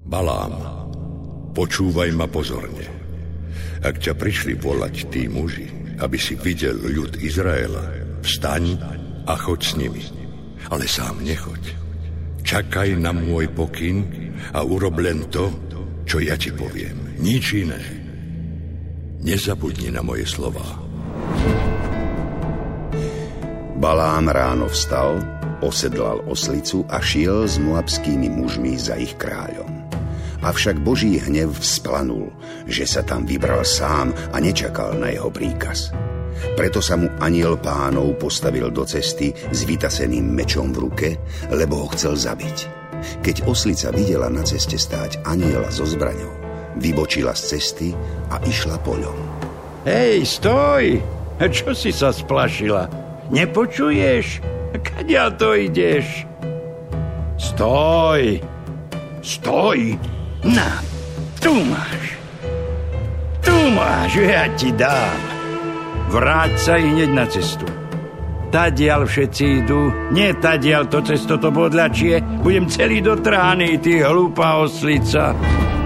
Balám, počúvaj ma pozorne. Ak ťa prišli volať tí muži, aby si videl ľud Izraela, vstaň a choď s nimi. Ale sám nechoď. Čakaj na môj pokyn a urob len to, čo ja ti poviem. Nič iné. Nezabudni na moje slová. Balám ráno vstal, osedlal oslicu a šiel s moabskými mužmi za ich kráľom. Avšak Boží hnev vzplanul, že sa tam vybral sám a nečakal na jeho príkaz. Preto sa mu anjel Pánov postavil do cesty s vytaseným mečom v ruke, lebo ho chcel zabiť. Keď oslica videla na ceste stáť anjela so zbraňou, vybočila z cesty a išla poľom. Hej, stoj! Čo si sa splašila? Nepočuješ? Kadiaľ to ideš? Stoj! Stoj! Na, tu máš, ja ti dám. Vráť sa hneď na cestu. Tadiaľ všetci idú, nie tadiaľ to cesto to bodľačie. Budem celý dotrhaný, ty hlúpa oslica.